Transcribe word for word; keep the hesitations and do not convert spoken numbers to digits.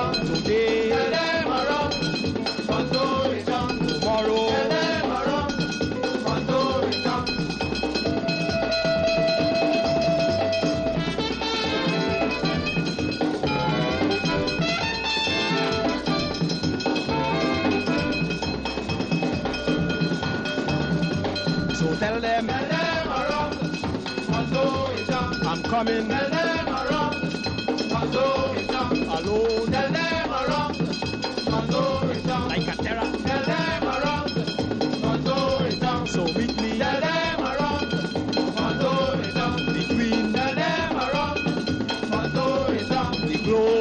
Today, tell them around, Mondo return. tomorrow, Tell them around, Mondo return. so tell them Tell them around, Mondo return. I'm coming Tell them around, Mondo return. alone Tell them around, Mondo return. like a terror. Tell them around, Mondo return. So meet me Tell them around, Mondo return. between Tell them around, Mondo return. the globe